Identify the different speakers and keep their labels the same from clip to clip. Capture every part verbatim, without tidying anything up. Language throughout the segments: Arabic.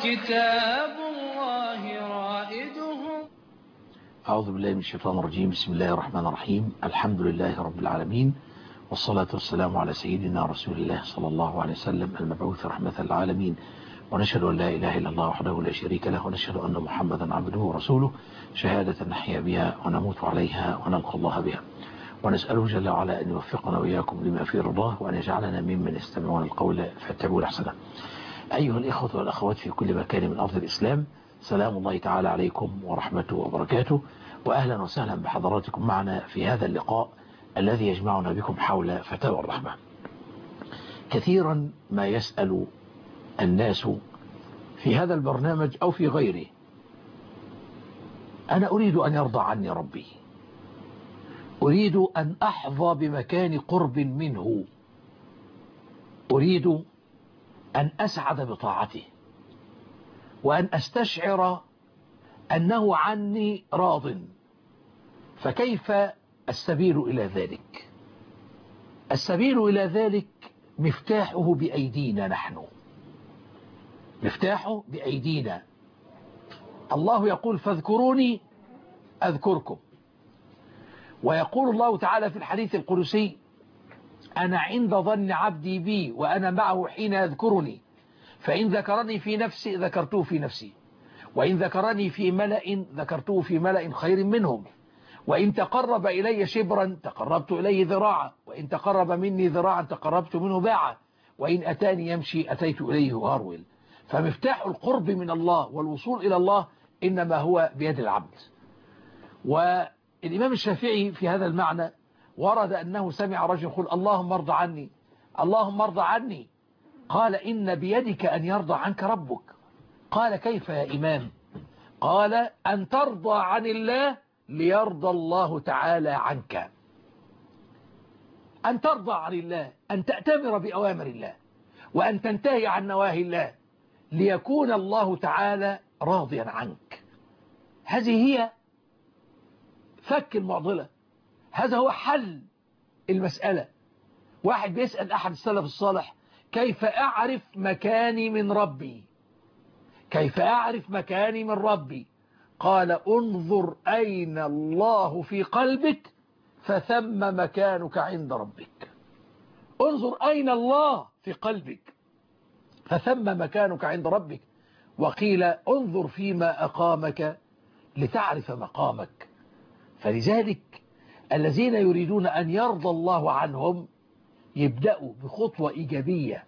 Speaker 1: كتاب الله رائده.
Speaker 2: أعوذ بالله من الشيطان الرجيم. بسم الله الرحمن الرحيم. الحمد لله رب العالمين، والصلاة والسلام على سيدنا رسول الله صلى الله عليه وسلم المبعوث رحمة للعالمين، ونشهد أن لا إله إلا الله وحده لا شريك له، ونشهد أن محمدا عبده ورسوله، شهادة نحيا بها ونموت عليها ونلقى الله بها، ونسأله جل وعلا أن يوفقنا وإياكم لما فيه رضاه، وأن يجعلنا ممن يستمعون القول فيتبعون أحسنه. أيها الإخوة والأخوات في كل مكان من أرض الإسلام، سلام الله تعالى عليكم ورحمته وبركاته، وأهلا وسهلا بحضراتكم معنا في هذا اللقاء الذي يجمعنا بكم حول فتاوى الرحمة. كثيرا ما يسأل الناس في هذا البرنامج أو في غيره: أنا أريد أن يرضى عني ربي، أريد أن أحظى بمكان قرب منه، أريد أن أسعد بطاعته، وأن أستشعر أنه عني راض، فكيف السبيل إلى ذلك؟ السبيل إلى ذلك مفتاحه بأيدينا نحن، مفتاحه بأيدينا. الله يقول: فاذكروني أذكركم. ويقول الله تعالى في الحديث القدسي: أنا عند ظن عبدي بي وأنا معه حين يذكرني، فإن ذكرني في نفسي ذكرته في نفسي، وإن ذكرني في ملأ ذكرته في ملأ خير منهم، وإن تقرب إلي شبرا تقربت إليه ذراعا، وإن تقرب مني ذراعا تقربت منه باعا، وإن أتاني يمشي أتيت إليه هرول. فمفتاح القرب من الله والوصول إلى الله إنما هو بيد العبد. والإمام الشافعي في هذا المعنى ورد أنه سمع رجل يقول: اللهم ارضى عني، اللهم ارضى عني. قال: إن بيدك أن يرضى عنك ربك. قال: كيف يا إمام؟ قال: أن ترضى عن الله ليرضى الله تعالى عنك. أن ترضى عن الله، أن تأتمر بأوامر الله، وأن تنتهي عن نواهي الله، ليكون الله تعالى راضيا عنك. هذه هي فك المعضلة، هذا هو حل المسألة. واحد بيسأل أحد السلف الصالح: كيف أعرف مكاني من ربي؟ كيف أعرف مكاني من ربي؟ قال: انظر أين الله في قلبك فثم مكانك عند ربك. انظر أين الله في قلبك فثم مكانك عند ربك. وقيل: انظر فيما أقامك لتعرف مقامك. فلذلك الذين يريدون أن يرضى الله عنهم يبدأوا بخطوة إيجابية،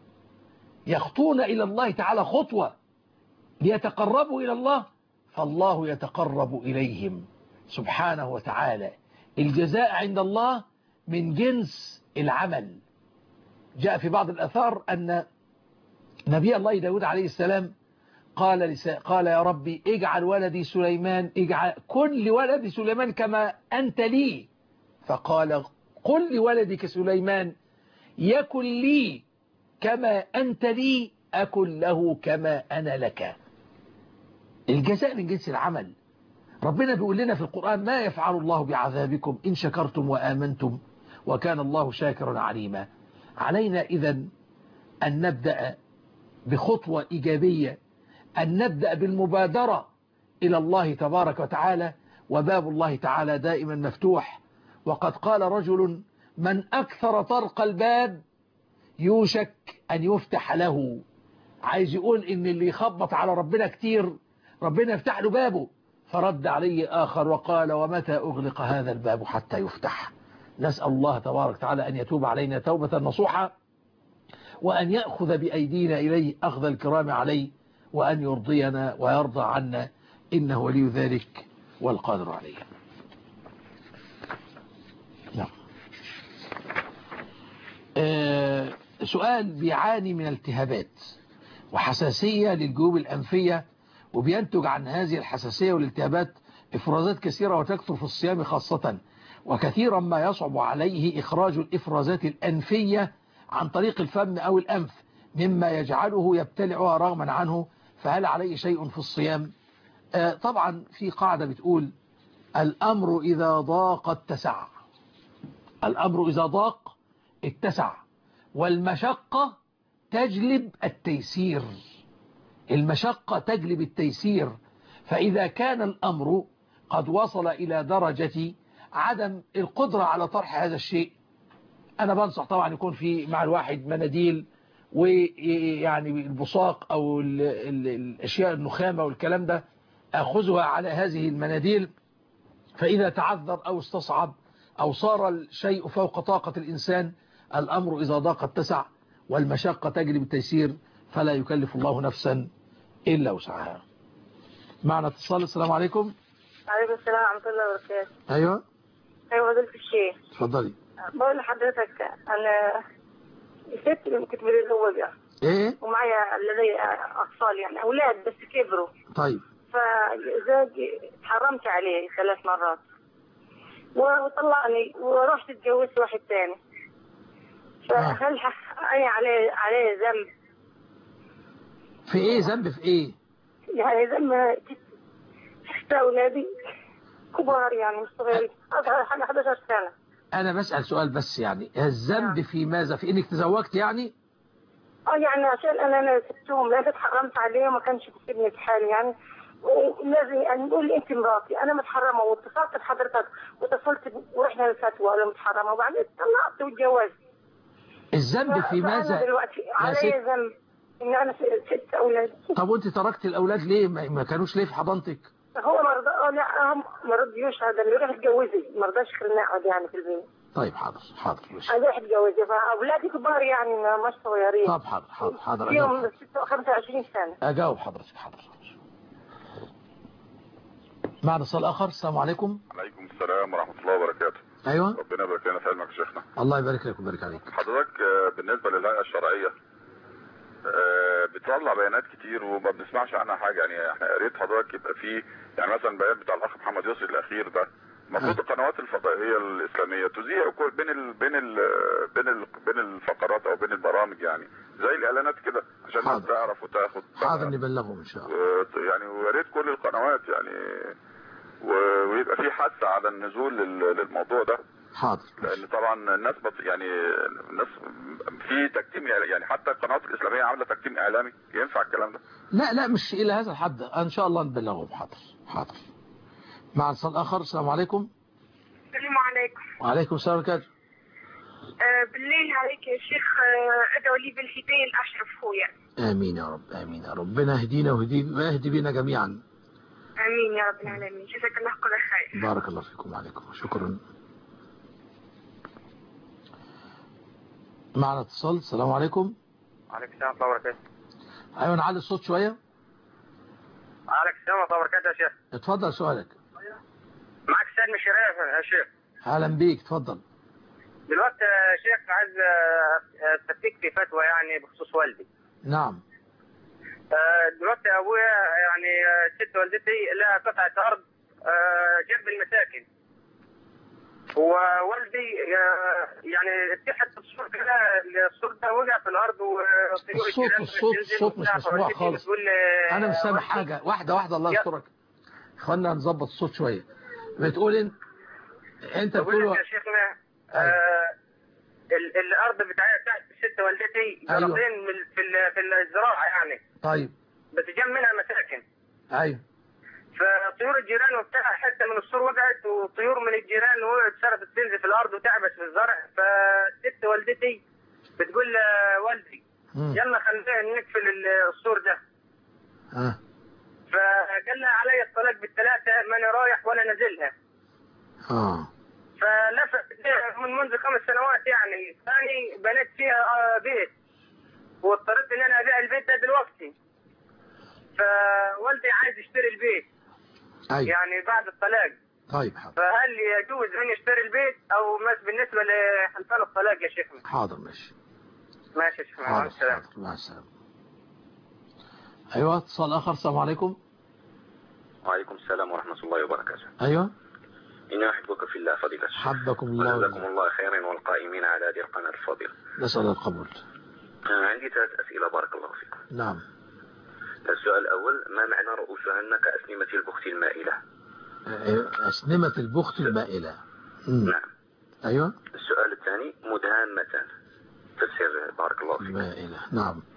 Speaker 2: يخطون إلى الله تعالى خطوة ليتقربوا إلى الله، فالله يتقرب إليهم سبحانه وتعالى. الجزاء عند الله من جنس العمل. جاء في بعض الأثار أن نبي الله داود عليه السلام قال لس... قال: يا ربي اجعل ولدي سليمان، اجعل كن لولدي سليمان كما أنت لي. فقال: قل لولدك سليمان يكن لي كما أنت لي أكن له كما أنا لك. الجزاء من جنس العمل. ربنا بيقول لنا في القرآن: ما يفعل الله بعذابكم إن شكرتم وآمنتم وكان الله شاكرا عليما. علينا إذن أن نبدأ بخطوة إيجابية، أن نبدأ بالمبادرة إلى الله تبارك وتعالى، وباب الله تعالى دائما مفتوح. وقد قال رجل: من أكثر طرق الباب يوشك أن يفتح له. عايز يقول إن اللي يخبط على ربنا كتير ربنا يفتح له بابه. فرد عليه آخر وقال: ومتى أغلق هذا الباب حتى يفتح؟ نسأل الله تبارك وتعالى أن يتوب علينا توبة نصوحة، وأن يأخذ بأيدينا إليه أخذ الكرام عليه، وأن يرضينا ويرضى عنا، إنه ولي ذلك والقادر عليه. نعم. آه سؤال: بيعاني من التهابات وحساسية للجيوب الأنفية، وبينتج عن هذه الحساسية والالتهابات إفرازات كثيرة وتكثر في الصيام خاصة، وكثيرا ما يصعب عليه إخراج الإفرازات الأنفية عن طريق الفم أو الأنف، مما يجعله يبتلعها رغما عنه، فهل عليه شيء في الصيام؟ آه طبعا في قاعدة بتقول: الأمر إذا ضاق اتسع. الأمر إذا ضاق اتسع، والمشقة تجلب التيسير. المشقة تجلب التيسير. فإذا كان الأمر قد وصل إلى درجة عدم القدرة على طرح هذا الشيء، أنا بنصح طبعا يكون في مع الواحد مناديل، ويعني البصاق أو ال ال الأشياء النخامة والكلام ده أخذها على هذه المناديل. فإذا تعذر أو استصعب أو صار الشيء فوق طاقة الإنسان، الأمر إذا ضاق اتسع، والمشقة تجلب التيسير، فلا يكلف الله نفسا إلا وسعها. معنا اتصال. السلام عليكم.
Speaker 3: عليكم السلام ورحمة الله وبركاته.
Speaker 2: أيوة
Speaker 3: أيوة فضيلة الشيخ.
Speaker 2: اتفضلي.
Speaker 3: بقول لحضرتك أنا ست كنت متزوجة.
Speaker 2: إيه؟
Speaker 3: ومعايا لدي أطفال يعني أولاد بس كبروا.
Speaker 2: طيب.
Speaker 3: فزوجي حرمت عليه ثلاث مرات وطلعني ورحت اتجوزت واحد تاني. فهل أنا عليه عليه ذنب؟
Speaker 2: في إيه ذنب في إيه؟
Speaker 3: يعني ذنب ست أولادي كبار يعني مش صغيرين، أصغر حاجة إحدى عشرة سنة.
Speaker 2: أنا بسأل سؤال بس، يعني الذنب في ماذا؟ في إنك تزوجت يعني؟
Speaker 3: اه يعني عشان انا انا سبتهم لان اتحرمت عليه وما كانش بيسيبني في حالي يعني، ولازم يعني يقول لي انت مراتي انا متحرمه، واتصلت بحضرتك واتصلت ورحنا للفتوى انا متحرمه، وبعدين طلعت واتجوزت.
Speaker 2: الذنب في ماذا؟
Speaker 3: انا دلوقتي علي ذنب ان انا ست اولاد.
Speaker 2: طب وانت تركت الاولاد ليه؟ ما كانوش ليه في حضانتك؟
Speaker 3: هو ما رضى اه لا ما رضيوش، هذا اللي يروح يتجوزي ما رضاش خليني اقعد يعني في البيت.
Speaker 2: طيب حاضر حاضر ماشي.
Speaker 3: عايز اروح اتجوزي، فاولادي كبار يعني مش صغيرين.
Speaker 2: طب حاضر حاضر حاضر
Speaker 3: فيهم خمسة وعشرين سنة.
Speaker 2: اجاوب حضرتك. حاضر. معنا اتصال اخر. السلام عليكم.
Speaker 4: عليكم السلام ورحمة الله وبركاته.
Speaker 2: ايوه.
Speaker 4: ربنا يبارك لنا في علمك يا شيخنا.
Speaker 2: الله يبارك لك ويبارك عليك.
Speaker 4: حضرتك بالنسبة للهيئة الشرعية بتطلع بيانات كتير وما بنسمعش عنها حاجة، يعني احنا يا ريت حضرتك يبقى فيه يعني مثلا بيان بتاع الاخ محمد يسري الاخير ده، المفروض القنوات الفضائية الاسلامية تذيع بين ال بين ال بين ال بين الفقرات او بين البرامج، يعني زي الاعلانات كده عشان الناس تعرف وتاخد.
Speaker 2: حاضر نبلغهم ان شاء الله.
Speaker 4: يعني ويا ريت كل القنوات يعني ويبقى في حث على النزول للموضوع ده.
Speaker 2: حاضر.
Speaker 4: لان طبعا الناس يعني الناس في تكتيم، يعني حتى القنوات الاسلاميه عامله تكتيم اعلامي، ينفع الكلام ده؟
Speaker 2: لا لا مش الى هذا الحد، ان شاء الله نبلغهم. حاضر حاضر. مع اتصال اخر. السلام عليكم.
Speaker 3: السلام عليكم.
Speaker 2: وعليكم السلام ورحمه الله.
Speaker 3: أه بالليل عليك يا شيخ ادعوا لي بالهدايه الاشرف خويا.
Speaker 2: امين يا رب. امين يا رب. ربنا يهدينا ويهدي ويهدي بينا جميعا.
Speaker 3: امين يا رب العالمين. جزاك الله كل خير.
Speaker 2: بارك الله فيكم. وعليكم شكرا. معنا اتصال. السلام عليكم.
Speaker 5: وعليكم السلام ورحمة الله وبركاته.
Speaker 2: ايوه نعلي الصوت شويه.
Speaker 5: وعليكم السلام ورحمة الله وبركاته يا شيخ.
Speaker 2: اتفضل سؤالك.
Speaker 5: معك سيد من شريف يا شيخ.
Speaker 2: اهلا بيك. اتفضل.
Speaker 5: دلوقتي يا شيخ عايز استفتيك في فتوى يعني بخصوص والدي.
Speaker 2: نعم.
Speaker 5: دلوقتي ابويا يعني ست والدتي لها قطعة ارض جنب المساكن، ووالدي يعني اتحد الصوت كده، الصوت ده وقع في الارض وطيور
Speaker 2: الصوت الصوت الصوت مش مسموع خالص. انا مش سامع حاجه. واحده واحده الله يسترك. اخوانا نظبط الصوت شويه. بتقول انت انت بتقول
Speaker 5: يا شيخنا آه الارض بتاعتي بتاعت ست والدتي جارتين. أيوة. في في الزراعه يعني.
Speaker 2: طيب.
Speaker 5: بتجمع منها مساكن.
Speaker 2: ايوه.
Speaker 5: فطيور الجيران وبتاع حته من السور وقعت، وطيور من الجيران وقعت سربت تنزل في الارض وتعبت في الزرع. فست والدتي بتقول لوالدي يلا خلينا نقفل السور ده.
Speaker 2: اه.
Speaker 5: فقال لها علي الطلاق بالثلاثه، ماني رايح ولا نازلها.
Speaker 2: اه.
Speaker 5: فلفت من منذ خمس سنوات يعني، ثاني بنيت فيها بيت واضطريت ان انا ابيع البيت ده دلوقتي. فوالدي عايز يشتري البيت.
Speaker 2: أيوة.
Speaker 5: يعني بعد الطلاق.
Speaker 2: طيب حاضر.
Speaker 5: فهل يجوز ان يشتري البيت او مس بالنسبه لحلفان الطلاق يا شيخنا؟
Speaker 2: حاضر ماشي.
Speaker 5: ماشي يا شيخنا.
Speaker 2: مع السلامه. مع السلامه. ايوه اتصال اخر. السلام عليكم.
Speaker 6: وعليكم السلام ورحمه الله وبركاته.
Speaker 2: ايوه.
Speaker 6: إني أحبك في الله فضيلة الشيخ.
Speaker 2: حبكم الله.
Speaker 6: جزاكم الله خيرا والقائمين على هذه القناة الفضيلة.
Speaker 2: نسأل القبول.
Speaker 6: عندي ثلاث أسئلة بارك الله فيكم.
Speaker 2: نعم.
Speaker 6: السؤال الأول: ما معنى رؤوسهن كأسنمة البخت المائلة؟
Speaker 2: أسنمة البخت المائلة.
Speaker 6: مم. نعم.
Speaker 2: أيوة.
Speaker 6: السؤال الثاني: مدهامتان، تفسير بارك الله فيكم.
Speaker 2: مائلة. نعم.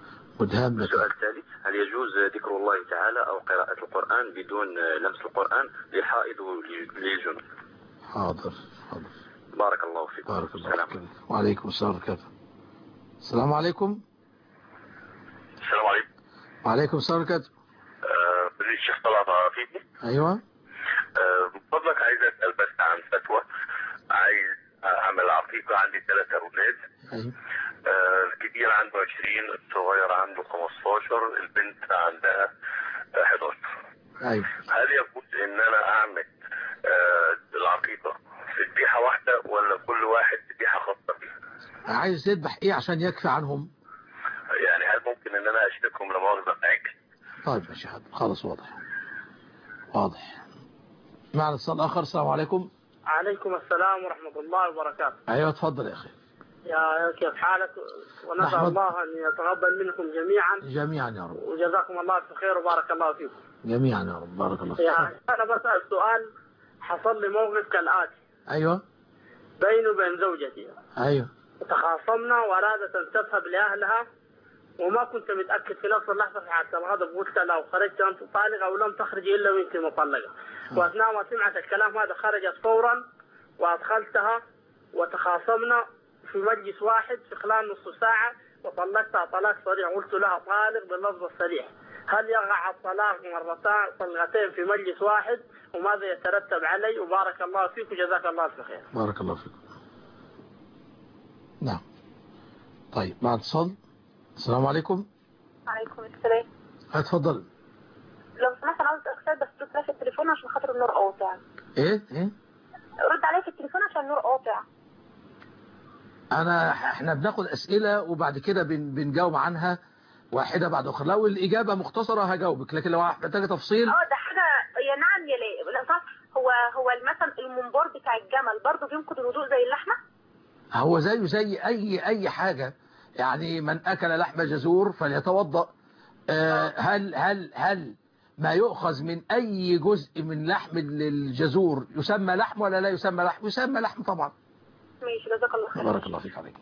Speaker 2: ودهام.
Speaker 6: السؤال الثالث: هل يجوز ذكر الله تعالى أو قراءة القرآن بدون لمس القرآن للحائض وللجنوب؟
Speaker 2: حاضر حاضر.
Speaker 6: بارك الله فيكم.
Speaker 2: بارك الله فيكم. وعليكم السلام ورحمة الله. السلام عليكم.
Speaker 7: السلام عليكم.
Speaker 2: وعليكم السلام ورحمة الله.
Speaker 7: بدي الشيخ طلعت عافيتي.
Speaker 2: أيوة.
Speaker 7: من فضلك عايز أسأل بس عن فتوى. عايز أعمل عقيقة، عندي ثلاثة أولاد.
Speaker 2: أيوة.
Speaker 7: الكبير عنده عشرين، الصغير عنده خمستاشر، البنت عندها حداشر.
Speaker 2: أيوة.
Speaker 7: هل يجوز إن أنا أعمل العقيقة في ذبيحة واحدة ولا كل واحد ذبيحة خاصة بيه؟
Speaker 2: عايز تذبح إيه عشان يكفي عنهم؟
Speaker 7: يعني هل ممكن إن أنا أشتركهم لمؤاخذة في عجل؟
Speaker 2: طيب ماشي حاضر، خلاص واضح واضح. معنا اتصال آخر. السلام عليكم.
Speaker 5: عليكم السلام ورحمة الله وبركاته.
Speaker 2: أيوة تفضل يا أخي.
Speaker 5: يا كيف حالك؟ ونسأل الله أن يتقبل منكم جميعا.
Speaker 2: جميعا يا رب.
Speaker 5: وجزاكم الله بخير وبارك الله فيكم.
Speaker 2: جميعا يا رب. بارك الله فيك.
Speaker 5: يعني أنا بسأل سؤال. حصل لي موقف كالآتي.
Speaker 2: أيوة.
Speaker 5: بيني وبين زوجتي.
Speaker 2: أيوة.
Speaker 5: تخاصمنا وأرادت أن تذهب لأهلها، وما كنت متأكد في نفس اللحظة في حالة الغضب. قلت لو خرجت أنت طالقة أو لم تخرجي إلا وأنت مطلقة. وأثناء ما سمعت الكلام هذا خرجت فورا وأدخلتها وتخاصمنا في مجلس واحد في خلال نصف ساعة، وطلقتها طلاق صريح. قلت لها طالق باللفظ الصريح. هل يقع الطلاق مرتين طلقتين في مجلس واحد؟ وماذا يترتب علي؟ وبارك الله فيك وجزاك الله خير.
Speaker 2: بارك الله فيك. نعم. طيب مع اتصال. السلام عليكم.
Speaker 3: عليكم السلام.
Speaker 2: اتفضل.
Speaker 3: لو سمحت انا عاوز اكسر بس ترد في التليفون عشان خاطر النور قاطع.
Speaker 2: ايه ايه؟
Speaker 3: رد عليا في التليفون عشان النور قاطع.
Speaker 2: انا احنا بناخد اسئله وبعد كده بن بنجاوب عنها واحده بعد اخرى. لو الاجابه مختصره هجاوبك، لكن لو محتاجه تفصيل.
Speaker 3: اه ده حاجه يا نعم يا لا. لا صح. هو هو مثلا المنبار بتاع الجمل برضه بينقض الوضوء زي اللحمه؟
Speaker 2: هو زيه زي اي اي حاجه. يعني من اكل لحم جزور فليتوضا. آه هل هل هل ما يؤخذ من اي جزء من لحم الجزور يسمى لحم ولا لا يسمى لحم؟ يسمى لحم طبعا.
Speaker 3: ماشي جزاك الله خير.
Speaker 2: بارك الله فيك. عليك.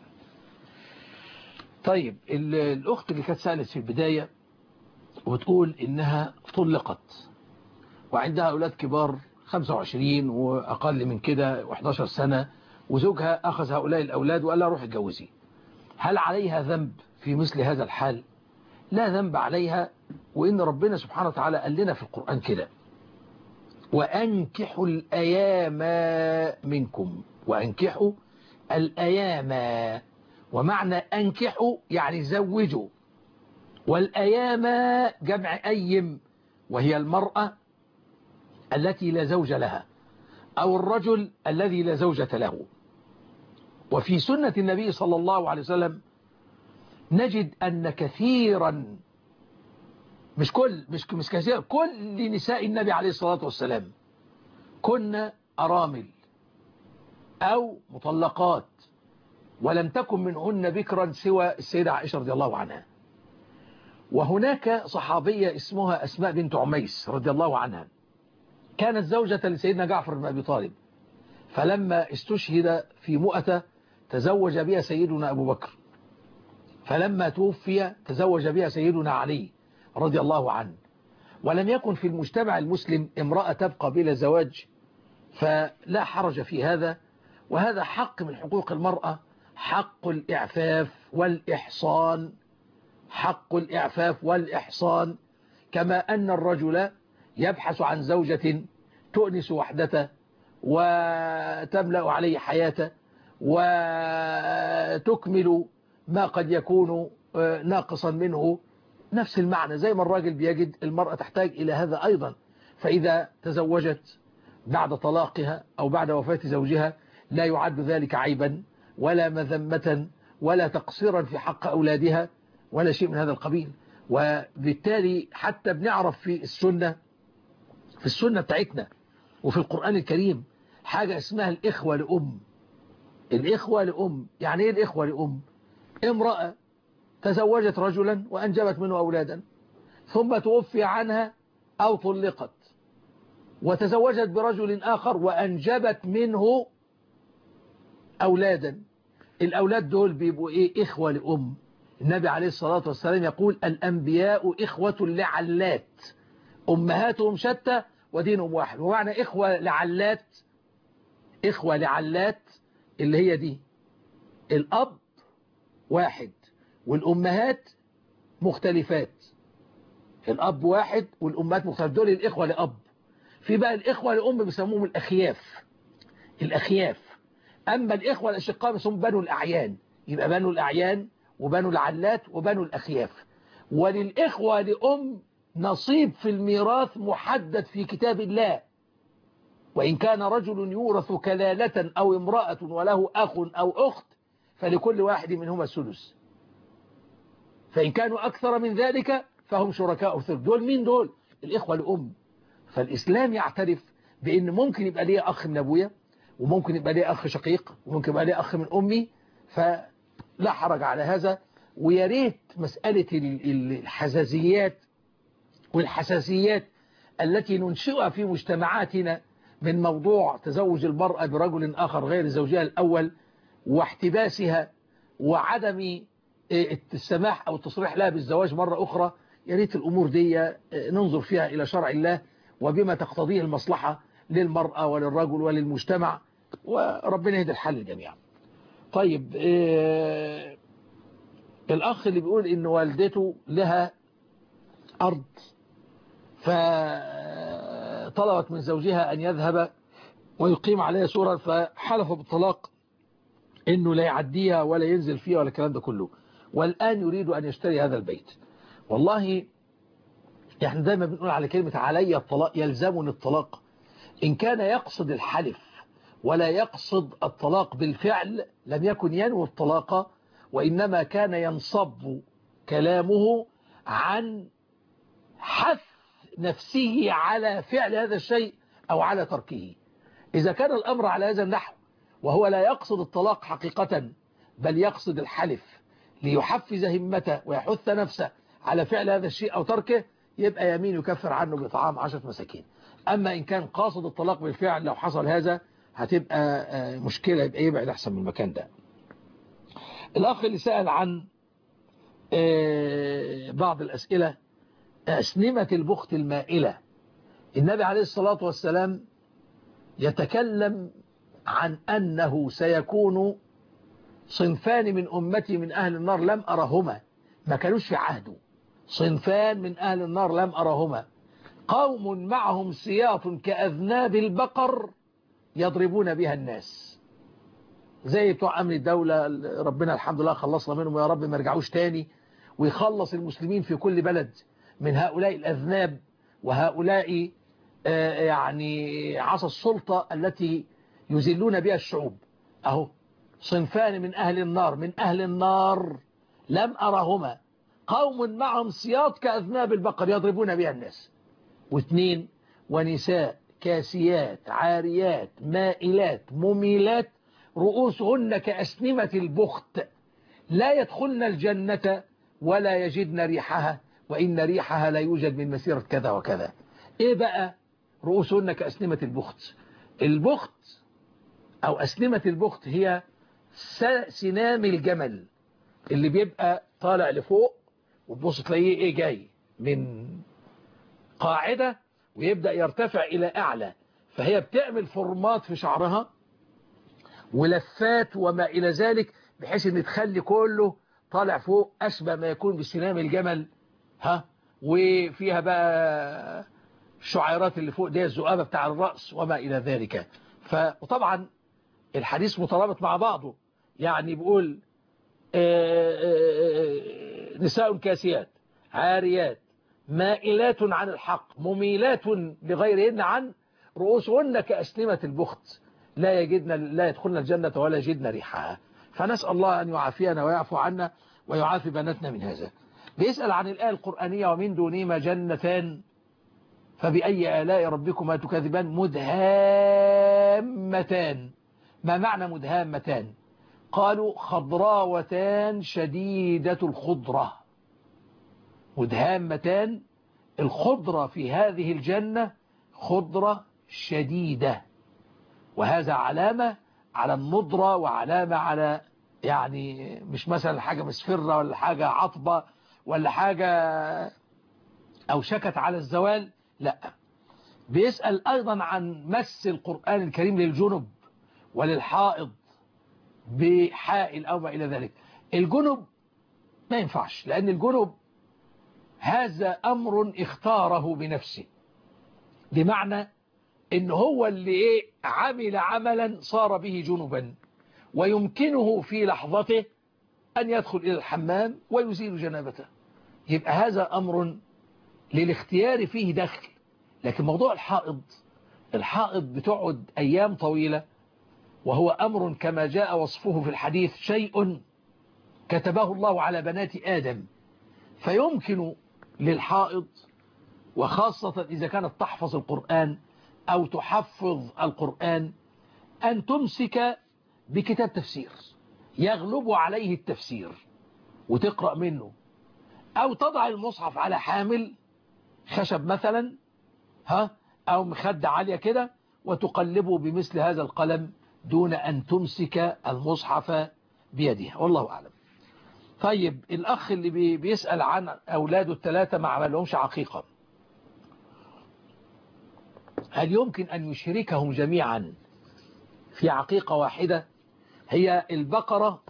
Speaker 2: طيب الاخت اللي كانت سالت في البدايه وتقول انها طلقت وعندها اولاد كبار خمسة وعشرين واقل من كده وإحدى عشرة سنه، وزوجها اخذ هؤلاء الاولاد وقال لها روحي اتجوزي. هل عليها ذنب في مثل هذا الحال؟ لا ذنب عليها، وإن ربنا سبحانه وتعالى قال لنا في القرآن كده: وأنكحوا الأيام منكم. وأنكحوا الأيام، ومعنى أنكحوا يعني زوجوا، والأيام جمع أيم، وهي المرأة التي لا زوج لها أو الرجل الذي لا زوجة له. وفي سنة النبي صلى الله عليه وسلم نجد أن كثيرا مش كل مش مش كثير كل نساء النبي عليه الصلاة والسلام كن أرامل أو مطلقات، ولم تكن منهن بكرا سوى السيدة عائشة رضي الله عنها. وهناك صحابية اسمها أسماء بنت عميس رضي الله عنها، كانت زوجة لسيدنا جعفر بن أبي طالب، فلما استشهد في مؤتة تزوج بها سيدنا أبو بكر، فلما توفي تزوج بها سيدنا علي رضي الله عنه. ولم يكن في المجتمع المسلم امرأة تبقى بلا زواج، فلا حرج في هذا، وهذا حق من حقوق المرأة، حق الإعفاف والإحصان، حق الإعفاف والإحصان، كما أن الرجل يبحث عن زوجة تؤنس وحدته وتملأ عليه حياته وتكمل ما قد يكون ناقصا منه. نفس المعنى زي ما الراجل بيجد، المرأة تحتاج إلى هذا أيضا. فإذا تزوجت بعد طلاقها أو بعد وفاة زوجها لا يعد ذلك عيبا ولا مذمة ولا تقصيرا في حق أولادها ولا شيء من هذا القبيل. وبالتالي حتى بنعرف في السنة في السنة بتاعتنا وفي القرآن الكريم حاجة اسمها الإخوة لأم. الإخوة لأم يعني إيه الإخوة لأم؟ امرأة تزوجت رجلا وأنجبت منه أولادا، ثم توفي عنها أو طلقت وتزوجت برجل آخر وأنجبت منه أولادا. الأولاد دول بيبقوا إيه؟ إخوة لأم. النبي عليه الصلاة والسلام يقول الأنبياء إخوة لعلات أمهاتهم شتى ودينهم واحد. ومعنى إخوة لعلات، إخوة لعلات اللي هي دي الأب واحد والأمهات مختلفات، الأب واحد والأمهات مختلفات، دول الإخوة لأب. في بقى الإخوة لأم بيسموهم الأخياف، الأخياف. أما الإخوة الأشقاء بيسموهم بنو الأعيان، يبقى بنو الأعيان وبنو العلات وبنو الأخياف. وللإخوة لأم نصيب في الميراث محدد في كتاب الله، وإن كان رجل يورث كلالة أو امرأة وله أخ أو أخت فلكل واحد منهما السدس، فإن كانوا أكثر من ذلك فهم شركاء الثلث. دول مين دول؟ الإخوة لأم. فالإسلام يعترف بأن ممكن يبقى ليه أخ من أبويا، وممكن يبقى ليه أخ شقيق، وممكن يبقى ليه أخ من أمي، فلا حرج على هذا. ويا ريت مسألة الحزازيات والحساسيات التي ننشئها في مجتمعاتنا من موضوع تزوج المرأة برجل آخر غير زوجها الأول واحتباسها وعدم السماح أو التصريح لها بالزواج مرة أخرى، يا ريت الأمور دي ننظر فيها إلى شرع الله وبما تقتضيه المصلحة للمرأة وللرجل وللمجتمع، وربنا يهدي الحل الجميع. طيب إيه الأخ اللي بيقول إن والدته لها أرض فطلبت من زوجها أن يذهب ويقيم عليها سورا، فحلف بالطلاق إنه لا يعديها ولا ينزل فيها ولا الكلام ده كله، والآن يريد أن يشتري هذا البيت. والله احنا دايما بنقول على كلمة علي الطلاق يلزمني الطلاق. إن كان يقصد الحلف ولا يقصد الطلاق بالفعل لم يكن ينوي الطلاق، وإنما كان ينصب كلامه عن حث نفسه على فعل هذا الشيء أو على تركه. إذا كان الأمر على هذا النحو وهو لا يقصد الطلاق حقيقة بل يقصد الحلف ليحفز همته ويحث نفسه على فعل هذا الشيء أو تركه، يبقى يمين يكفر عنه بطعام عشرة مساكين. أما إن كان قاصد الطلاق بالفعل لو حصل هذا هتبقى مشكلة، يبقى يبعد أحسن من المكان ده. الأخ اللي سأل عن بعض الأسئلة، أسنمة البخت المائلة، النبي عليه الصلاة والسلام يتكلم عن أنه سيكون صنفان من أمتي من أهل النار لم أرهما، ما كانوش في عهده، صنفان من أهل النار لم أرهما، قوم معهم سياط كأذناب البقر يضربون بها الناس، زي بتوع أمن الدولة، ربنا الحمد لله خلصنا منهم يا رب ما يرجعوش تاني، ويخلص المسلمين في كل بلد من هؤلاء الأذناب وهؤلاء يعني عصا السلطة التي يذلون بها الشعوب. أهو صنفان من أهل النار من أهل النار لم أرهما، قوم معهم سياط كأذناب البقر يضربون بها الناس، واثنين ونساء كاسيات عاريات مائلات مميلات رؤوسهن كأسنمة البخت لا يدخلن الجنة ولا يجدن ريحها وإن ريحها لا يوجد من مسيرة كذا وكذا. إيه بقى رؤوسهن كأسنمة البخت؟ البخت أو أسنمة البخت هي سنام الجمل اللي بيبقى طالع لفوق وتبص تلاقيه إيه جاي من قاعدة ويبدأ يرتفع إلى أعلى، فهي بتعمل فرمات في شعرها ولفات وما إلى ذلك بحيث أن تخلي كله طالع فوق أشبه ما يكون بسنام الجمل، ها، وفيها بقى الشعيرات اللي فوق دي الذؤابة بتاع الرأس وما إلى ذلك. فطبعا الحديث مترابط مع بعضه، يعني بيقول نساء كاسيات عاريات مائلات عن الحق مميلات بغيرهن عن رؤوسهن كأسنمة البخت لا يجدن لا يدخلن الجنة ولا يجدن ريحها. فنسأل الله أن يعافينا ويعفو عنا ويعافي بناتنا من هذا. بيسأل عن الآية القرآنية ومن دونهما جنتان فبأي آلاء ربكما تكذبان مدهامتان. ما معنى مدهامتان؟ قالوا خضراوتان شديدة الخضرة. مدهامتان، الخضرة في هذه الجنة خضرة شديدة، وهذا علامة على النضرة وعلامة على يعني مش مثلا حاجة مسفرة ولا حاجة عطبة ولا حاجة أوشكت على الزوال، لا. بيسأل أيضا عن مس القرآن الكريم للجنب وللحائض بحائل أو ما إلى ذلك. الجنب ما ينفعش، لأن الجنب هذا أمر اختاره بنفسه، بمعنى إن هو اللي إيه عمل عملا صار به جنبا، ويمكنه في لحظته أن يدخل إلى الحمام ويزيل جنابته. يبقى هذا أمر للاختيار فيه دخل. لكن موضوع الحائض، الحائض بتقعد أيام طويلة، وهو أمر كما جاء وصفه في الحديث شيء كتبه الله على بنات آدم. فيمكن للحائض، وخاصة إذا كانت تحفظ القرآن أو تحفظ القرآن، أن تمسك بكتاب تفسير يغلب عليه التفسير وتقرأ منه، أو تضع المصحف على حامل خشب مثلا، ها، أو مخدة عالية كده، وتقلبه بمثل هذا القلم دون أن تمسك المصحف بيدها، والله أعلم. طيب الأخ اللي بي بيسأل عن أولاده الثلاثة ما عملهمش عقيقة، هل يمكن أن يشركهم جميعا في عقيقة واحدة؟ هي البقرة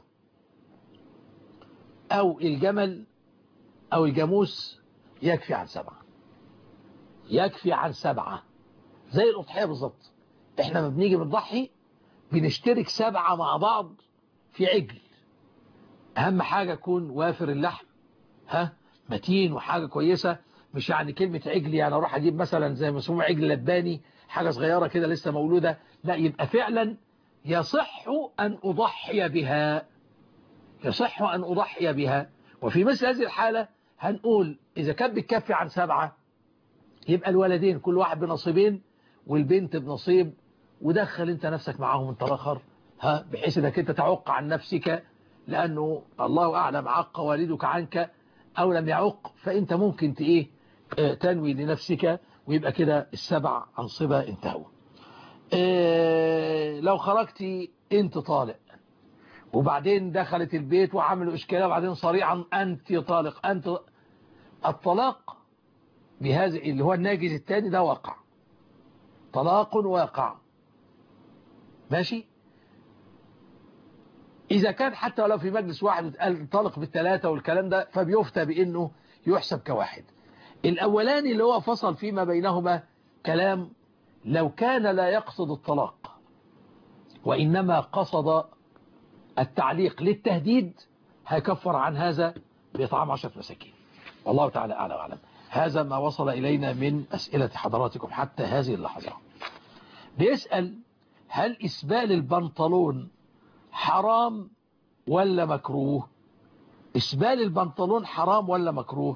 Speaker 2: أو الجمل أو الجاموس يكفي عن سبعة، يكفي عن سبعة زي الأضحية بالظبط. احنا ما بنيجي بنضحي بنشترك سبعة مع بعض في عجل، أهم حاجة يكون وافر اللحم، ها، متين وحاجة كويسة. مش يعني كلمة عجل يعني أروح أجيب مثلا زي ما اسمه عجل لباني، حاجة صغيرة كده لسه مولودة، لا، يبقى فعلا يصح أن أضحي بها، يصح أن أضحي بها. وفي مثل هذه الحالة هنقول إذا كان بتكفي عن سبعة، يبقى الولدين كل واحد بنصيبين والبنت بنصيب، ودخل انت نفسك معاهم انت الاخر، ها، بحيث انك انت تعق عن نفسك، لانه الله اعلم عق والدك عنك او لم يعق، فانت ممكن ايه تنوي لنفسك، ويبقى كده السبع انصبة انتهوا. اه لو خرجتي انت طالق وبعدين دخلت البيت وعملوا اشكاليه وبعدين صريعا انت طالق، انت الطلاق بهذا اللي هو الناجز الثاني ده واقع، طلاق واقع، ماشي. إذا كان حتى ولو في مجلس واحد طلق بالثلاثة والكلام ده، فبيفتى بأنه يحسب كواحد. الأولاني اللي هو فصل فيما بينهما كلام، لو كان لا يقصد الطلاق وإنما قصد التعليق للتهديد، هيكفر عن هذا بإطعام عشرة مساكين، والله تعالى أعلى وأعلم. هذا ما وصل إلينا من أسئلة حضراتكم حتى هذه اللحظة. بيسأل هل إسبال البنطلون حرام ولا مكروه؟ إسبال البنطلون حرام ولا مكروه؟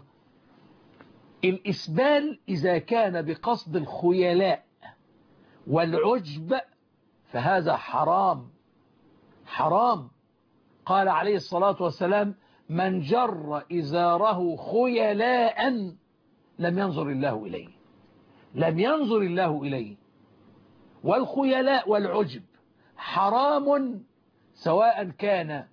Speaker 2: الإسبال إذا كان بقصد الخيلاء والعجب فهذا حرام، حرام. قال عليه الصلاة والسلام من جر إزاره خيلاء لم ينظر الله إليه، لم ينظر الله إليه. والخيلاء والعجب حرام سواء كان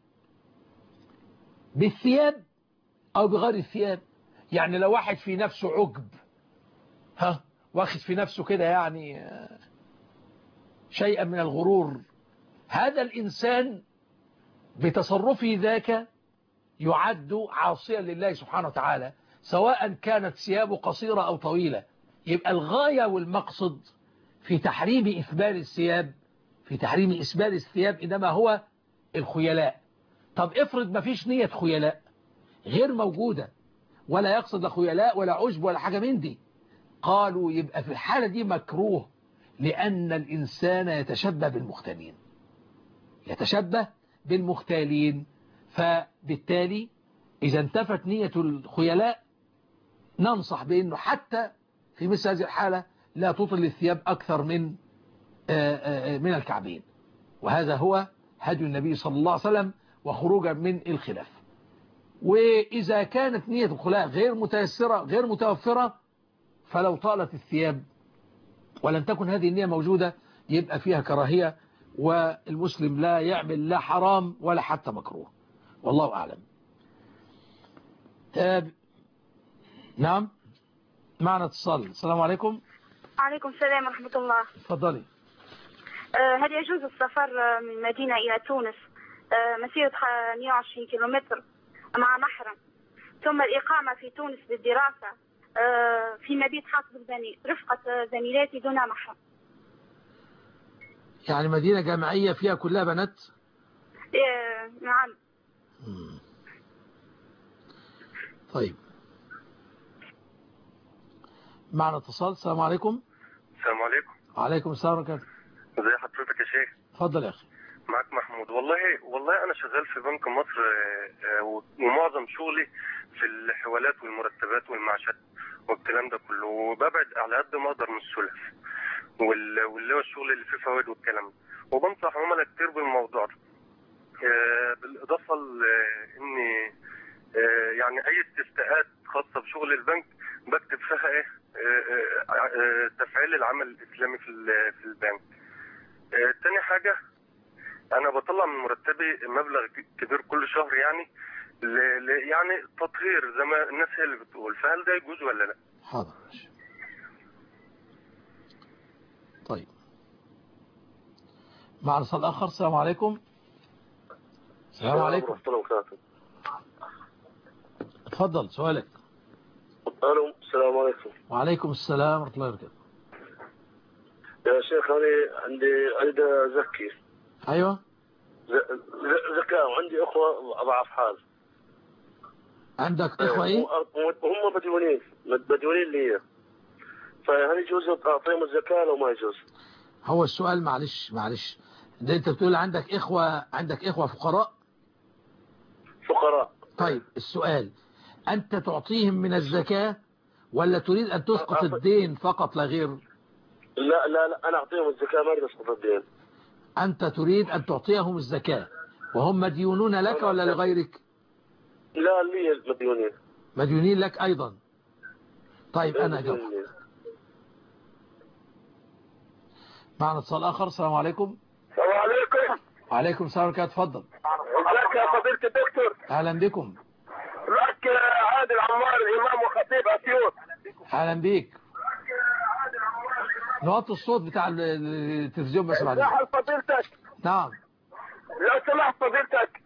Speaker 2: بالثياب أو بغير الثياب. يعني لو واحد في نفسه عجب، ها، واخد في نفسه كده يعني شيئا من الغرور، هذا الإنسان بتصرفه ذاك يعد عاصيا لله سبحانه وتعالى، سواء كانت ثيابه قصيرة أو طويلة. يبقى الغاية والمقصد في تحريم إسبال الثياب، في تحريم إسبال الثياب إنما هو الخيلاء. طب افرض ما فيش نية خيلاء، غير موجودة، ولا يقصد لا خيلاء ولا عجب ولا حاجة من دي، قالوا يبقى في الحالة دي مكروه، لأن الإنسان يتشبه بالمختالين، يتشبه بالمختالين. فبالتالي إذا انتفت نية الخيلاء ننصح بأنه حتى في مثل هذه الحالة لا تطل الثياب أكثر من من الكعبين، وهذا هو هدي النبي صلى الله عليه وسلم وخروجا من الخلاف. وإذا كانت نية الخلاء غير متيسرة غير متوفرة، فلو طالت الثياب ولم تكن هذه النية موجودة يبقى فيها كراهية، والمسلم لا يعمل لا حرام ولا حتى مكروه، والله أعلم. آه نعم، معنا اتصال. السلام عليكم.
Speaker 8: وعليكم السلام ورحمة الله.
Speaker 2: تفضلي.
Speaker 8: آه هل يجوز السفر من المدينة إلى تونس آه مسيرة مئة وعشرين كيلومتر مع محرم، ثم الإقامة في تونس للدراسة آه في مدينة حافظ البني رفقة زميلاتي دون محرم؟
Speaker 2: يعني مدينة جامعية فيها كلها بنات؟
Speaker 8: آه نعم.
Speaker 2: مم. طيب، معنا اتصال. السلام عليكم.
Speaker 7: السلام عليكم.
Speaker 2: وعليكم السلام ورحمة الله.
Speaker 7: ازي حضرتك يا شيخ؟
Speaker 2: اتفضل يا أخي.
Speaker 7: معك محمود. والله والله أنا شغال في بنك مصر، ومعظم شغلي في الحوالات والمرتبات والمعاشات والكلام ده كله، وببعد على قد ما أقدر من السلف واللي هو الشغل اللي فيه فوائد والكلام ده، وبنصح عملاء كتير بالموضوع ده. بالإضافة لإني يعني أي استفتاءات خاصة بشغل البنك بكتب فيها إيه تفعيل العمل الإسلامي في في البنك. تاني حاجة، أنا بطلع من مرتبي مبلغ كبير كل شهر، يعني ل... يعني تطهير زي ما الناس هي اللي بتقول، فهل ده يجوز ولا لا؟
Speaker 2: حاضر. طيب، مع اتصال آخر. السلام عليكم. السلام عليكم. اتفضل سؤالك.
Speaker 9: الو، السلام عليكم.
Speaker 2: وعليكم السلام ورحمة الله وبركاته.
Speaker 9: يا شيخ أنا عندي أريد أزكي.
Speaker 2: أيوة.
Speaker 9: زكاة، وعندي أخوة أضعاف حال.
Speaker 2: عندك إخوة إيه؟
Speaker 9: هم مديونين مديونين لي، فهل يجوز أعطيهم الزكاة لو ما يجوز؟
Speaker 2: هو السؤال، معلش معلش ده أنت بتقول عندك إخوة عندك إخوة فقراء؟
Speaker 9: فقراء.
Speaker 2: طيب السؤال، أنت تعطيهم من الزكاة ولا تريد أن تسقط الدين فقط لا غير؟
Speaker 9: لا لا لا، أنا أعطيهم الزكاة، ما أريد أسقط الدين.
Speaker 2: أنت تريد أن تعطيهم الزكاة وهم مديونون لك ولا لغيرك؟
Speaker 9: لا، لي مديونين.
Speaker 2: مديونين لك أيضا. طيب أنا أجاوب. معنا اتصال آخر. السلام عليكم.
Speaker 9: السلام عليكم.
Speaker 2: وعليكم السلام ورحمة الله. اتفضل.
Speaker 9: عليك يا فضيلة الدكتور.
Speaker 2: أهلا بكم.
Speaker 9: معك عادل عمار، الإمام وخطيب أسيوط.
Speaker 2: أهلا بيك. نوطي الصوت بتاع التلفزيون بس بعدين.
Speaker 9: ازاي فضيلتك؟
Speaker 2: نعم.
Speaker 9: لو سمحت فضيلتك،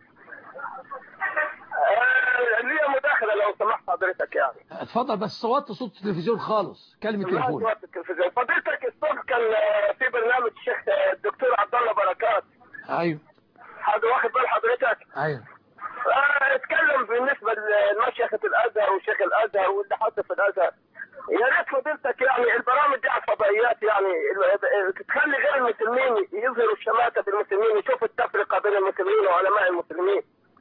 Speaker 9: آه لي مداخلة لو سمحت حضرتك يعني.
Speaker 2: اتفضل، بس وطي صوت التلفزيون خالص، كلمة التليفون.
Speaker 9: لا، التلفزيون. فضيلتك الصبح كان في برنامج الشيخ الدكتور عبد الله بركات.
Speaker 2: ايوه.
Speaker 9: هذا واخد بال حضرتك؟
Speaker 2: ايوه.
Speaker 9: آه اتكلم بالنسبة لمشيخة الازهر وشيخ الازهر واللي حصل في الازهر. يا ريت فضيلتك يعني البرامج دي على الفضائيات يعني تخلي غير المسلمين يظهروا الشماتة بالمسلمين، يشوفوا التفرقة بين المسلمين وعلماء المسلمين.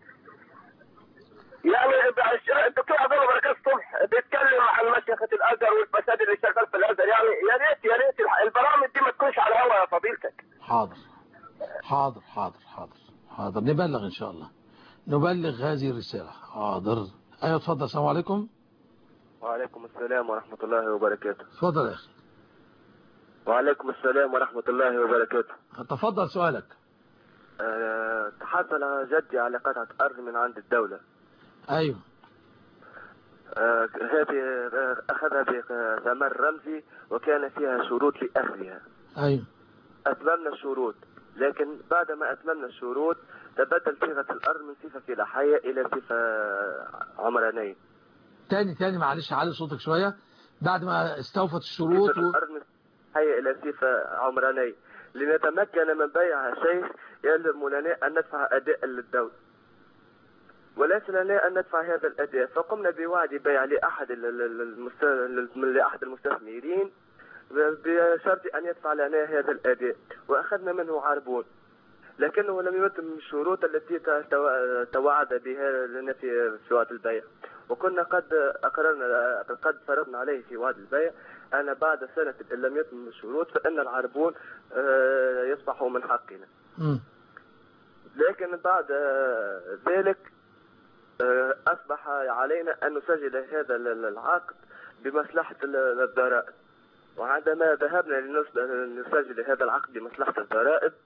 Speaker 9: يعني الدكتور عبد الله بركات الصبح بيتكلم عن مشيخة الازهر والفساد اللي شغال في الازهر، يعني يا ريت يا ريت البرامج دي ما تكونش على الهواء يا فضيلتك.
Speaker 2: حاضر حاضر حاضر حاضر حاضر، نبلغ ان شاء الله، نبلغ هذه الرسالة. حاضر. ايوه اتفضل. السلام عليكم.
Speaker 10: وعليكم السلام ورحمة الله وبركاته.
Speaker 2: اتفضل يا اخي.
Speaker 10: وعليكم السلام ورحمة الله وبركاته.
Speaker 2: تفضل سؤالك.
Speaker 10: أه تحصل جدي على قطعة أرض من عند الدولة.
Speaker 2: ايوه.
Speaker 10: أه هذه أخذها بثمن رمزي وكان فيها شروط لأخذها.
Speaker 2: ايوه.
Speaker 10: أتممنا الشروط، لكن بعد ما أتممنا الشروط تبدل صيغة الأرض من صفة فلاحية إلى صفة عمرانية.
Speaker 2: تاني تاني معلش، علي صوتك شوية. بعد ما استوفت الشروط
Speaker 10: صفة الأرض من هي إلى صفة عمرانية لنتمكن من بيعها شيء يلزم لنا أن ندفع أداء للدولة، وليس لنا أن ندفع هذا الأداء. فقمنا بوعد بيع لأحد المست... لأحد المستثمرين بشرط أن يدفع لنا هذا الأداء، وأخذنا منه عربون، لكنه لم يتم الشروط التي توعد بها لنا في وعد البيع. وكنا قد أقررنا قد فرضنا عليه في وعد البيع أن بعد سنة إن لم يتم الشروط فإن العربون يصبحوا من حقنا.
Speaker 2: م.
Speaker 10: لكن بعد ذلك أصبح علينا أن نسجل هذا العقد بمصلحة الضرائب، وعندما ذهبنا لنسجل هذا العقد بمصلحة الضرائب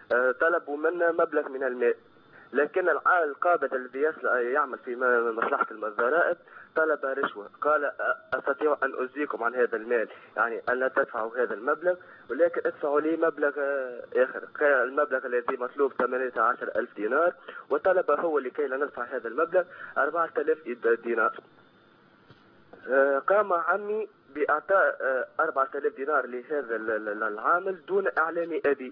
Speaker 10: طلبوا منا مبلغ من المال، لكن القابض الذي يعمل في مصلحة الضرائب طلب رشوة، قال أستطيع أن أجزيكم عن هذا المال، يعني أن لا تدفعوا هذا المبلغ ولكن ادفعوا لي مبلغ آخر. كان المبلغ الذي مطلوب ثمانية عشر ألف دينار، وطلب هو لكي لا ندفع هذا المبلغ أربعة آلاف دينار. قام عمي بإعطاء أربعة آلاف دينار لهذا العامل دون إعلام أبي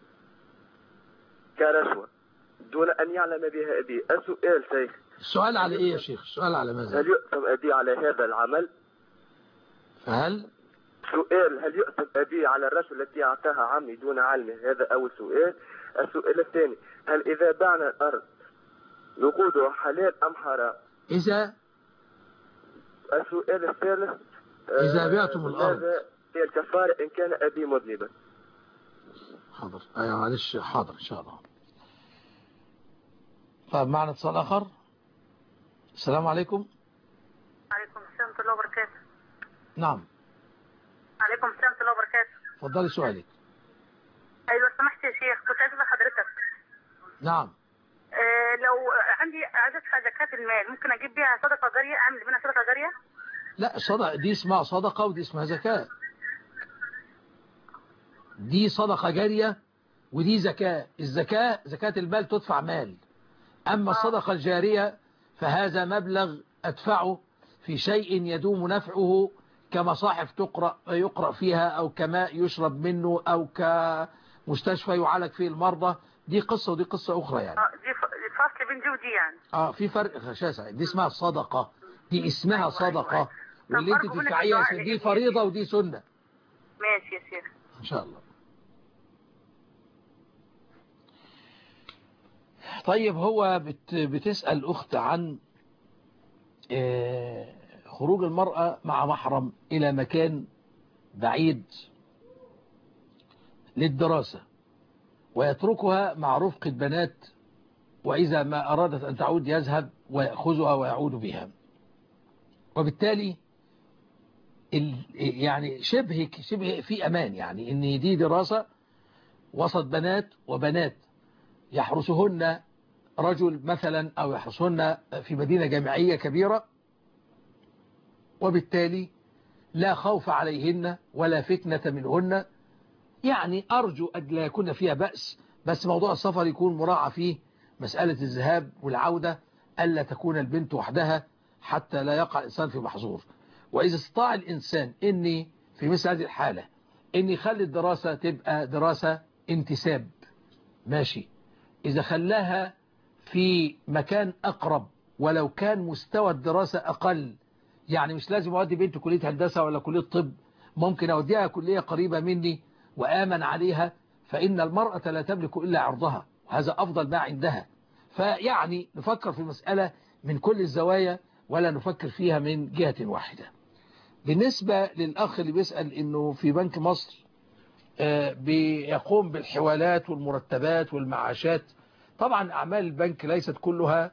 Speaker 10: كرشوة، دون أن يعلم بها أبي. السؤال شيخ،
Speaker 2: السؤال على إيه يا شيخ؟ السؤال على ماذا؟
Speaker 10: هل يؤثم أبي على هذا العمل؟
Speaker 2: فهل؟
Speaker 10: سؤال، هل يؤثم أبي على الرشوة التي أعطاها عمي دون علمه؟ هذا أول سؤال. السؤال الثاني، هل إذا بعنا الأرض نقودها حلال أم حرام؟
Speaker 2: إذا
Speaker 10: السؤال الثالث،
Speaker 2: إذا بعتم الأرض
Speaker 10: ماذا هي الكفارة إن كان أبي مذنبا؟
Speaker 2: حاضر، أيوة معلش، حاضر إن شاء الله. طيب معنا اتصال آخر. السلام عليكم.
Speaker 11: عليكم السلام ورحمة الله وبركاته.
Speaker 2: نعم.
Speaker 11: عليكم السلام ورحمة الله وبركاته.
Speaker 2: اتفضلي سؤالك.
Speaker 11: أيوة سمحت يا شيخ، كنت عايزة حضرتك.
Speaker 2: نعم.
Speaker 11: آه لو عندي عدد زكاة المال ممكن أجيب بيها صدقة جارية، أعمل منها صدقة جارية؟
Speaker 2: لا، صدقة دي اسمها صدقة ودي اسمها زكاة. دي صدقة جارية ودي زكاة. الزكاة زكاة المال تدفع مال، أما الصدقة الجارية فهذا مبلغ أدفعه في شيء يدوم نفعه، كمصاحف تقرأ يقرأ فيها أو كماء يشرب منه أو كمستشفى يعالج فيه المرضى. دي قصة ودي قصة أخرى يعني.
Speaker 11: اه دي فصل بين دي ودي يعني.
Speaker 2: اه في فرق شاسع. دي اسمها الصدقة، دي اسمها
Speaker 11: أيوة
Speaker 2: صدقة.
Speaker 11: أيوة.
Speaker 2: واللي انت تدفعيها دي فريضة ودي سنة.
Speaker 11: ماشي يا شيخ
Speaker 2: إن شاء الله. طيب هو بت بتسأل أخت عن خروج المرأة مع محرم إلى مكان بعيد للدراسة ويتركها مع رفقة بنات، وإذا ما أرادت أن تعود يذهب ويأخذها ويعود بها، وبالتالي يعني شبه شبه في أمان، يعني إن دي دراسة وسط بنات وبنات يحرسهن رجل مثلا أو يحرسهن في مدينة جامعية كبيرة، وبالتالي لا خوف عليهن ولا فتنة منهن. يعني أرجو أن لا يكون فيها بأس، بس موضوع السفر يكون مراعى فيه مسألة الذهاب والعودة، ألا تكون البنت وحدها حتى لا يقع الإنسان في محظور. وإذا استطاع الإنسان إني في مثل هذه الحالة إني يخلي الدراسة تبقى دراسة انتساب ماشي، إذا خلاها في مكان أقرب ولو كان مستوى الدراسة أقل، يعني مش لازم أودي بنت كلية هندسة ولا كلية طب، ممكن أوديها كلية قريبة مني وآمن عليها، فإن المرأة لا تملك إلا عرضها وهذا أفضل ما عندها. فيعني نفكر في المسألة من كل الزوايا ولا نفكر فيها من جهة واحدة. بالنسبة للأخ اللي بيسأل إنه في بنك مصر بيقوم بالحوالات والمرتبات والمعاشات، طبعا أعمال البنك ليست كلها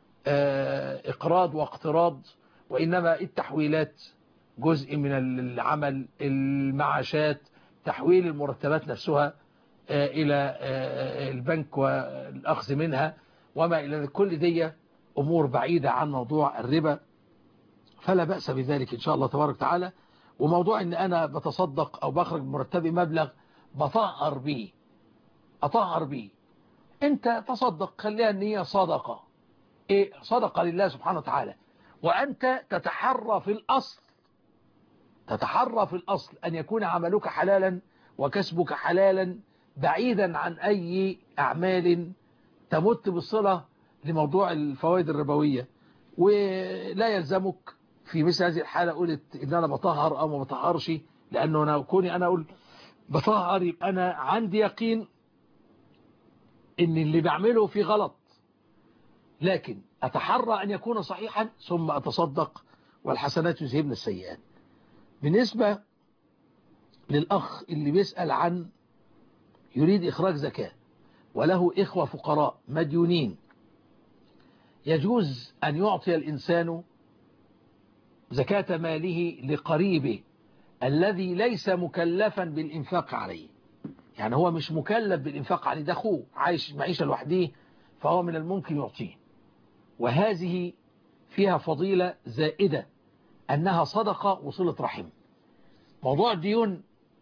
Speaker 2: إقراض واقتراض، وإنما التحويلات جزء من العمل، المعاشات، تحويل المرتبات نفسها إلى البنك والأخذ منها وما إلى ذلك، كل دي أمور بعيدة عن موضوع الربا، فلا بأس بذلك إن شاء الله تبارك وتعالى. وموضوع إن أنا بتصدق أو بخرج مرتبي مبلغ بطهر به أطهر به، أنت تصدق، خليها النية صدقة، إيه صدقة لله سبحانه وتعالى، وأنت تتحرى في الأصل تتحرى في الأصل أن يكون عملك حلالا وكسبك حلالا، بعيدا عن أي أعمال تمت بالصلة لموضوع الفوائد الربوية. ولا يلزمك في مثل هذه الحالة قلت إن أنا بطهر أو ما بطهرش، لأنه أنا كوني أنا أقول بطهر يبقى أنا عندي يقين إن اللي بعمله في غلط، لكن أتحرى أن يكون صحيحا ثم أتصدق، والحسنات يذهبن السيئات. بالنسبة للأخ اللي بيسأل عن يريد إخراج زكاة وله إخوة فقراء مديونين، يجوز أن يعطي الإنسان زكاة ماله لقريبه الذي ليس مكلفا بالإنفاق عليه، يعني هو مش مكلف بالإنفاق عليه، ده أخوه عايش معيشة لوحده، فهو من الممكن يعطيه. وهذه فيها فضيلة زائدة أنها صدقة وصلة رحم. موضوع الديون،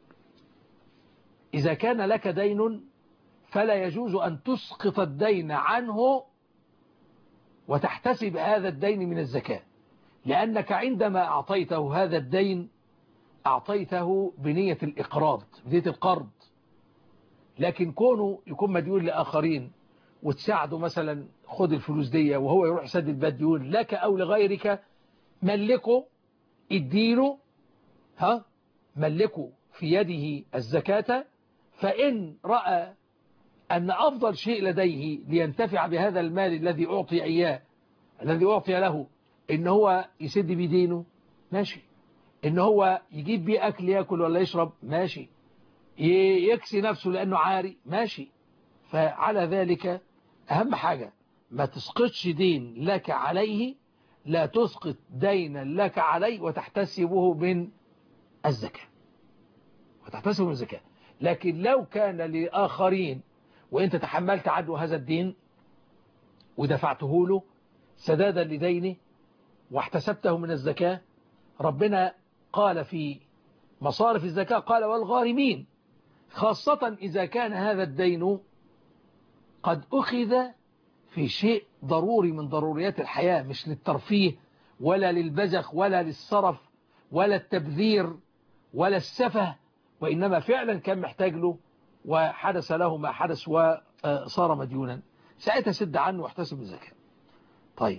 Speaker 2: إذا كان لك دين فلا يجوز أن تسقط الدين عنه وتحتسب هذا الدين من الزكاة، لأنك عندما أعطيته هذا الدين أعطيته بنية الإقراض، بنية القرض. لكن كونه يكون مديون لآخرين وتساعده مثلا خد الفلوس دي وهو يروح يسدد بها الديون لك أو لغيرك، ملكه اديله، ها ملكه في يده الزكاة. فإن رأى أن أفضل شيء لديه لينتفع بهذا المال الذي أعطي إياه الذي أعطي له إن هو يسد بدينه، ماشي. إن هو يجيب بيه أكل يأكل ولا يشرب، ماشي. يكسي نفسه لأنه عاري، ماشي. فعلى ذلك أهم حاجة ما تسقطش دين لك عليه، لا تسقط دينا لك عليه وتحتسبه من الزكاة وتحتسبه من الزكاة. لكن لو كان لآخرين وإنت تحملت عنه هذا الدين ودفعته له سدادا لدينه واحتسبته من الزكاة، ربنا قال في مصارف الزكاة قال والغارمين، خاصة إذا كان هذا الدين قد أخذ في شيء ضروري من ضروريات الحياة، مش للترفيه ولا للبزخ ولا للصرف ولا التبذير ولا السفه، وإنما فعلا كان محتاج له وحدث له ما حدث وصار مديونا، ساعتها سد عنه واحتسب الزكاة. طيب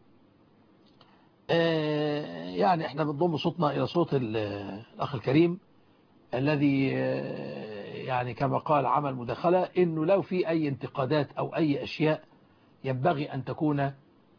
Speaker 2: يعني احنا بنضم صوتنا إلى صوت الأخ الكريم الذي يعني كما قال عمل مداخلة إنه لو في أي انتقادات أو أي أشياء ينبغي أن تكون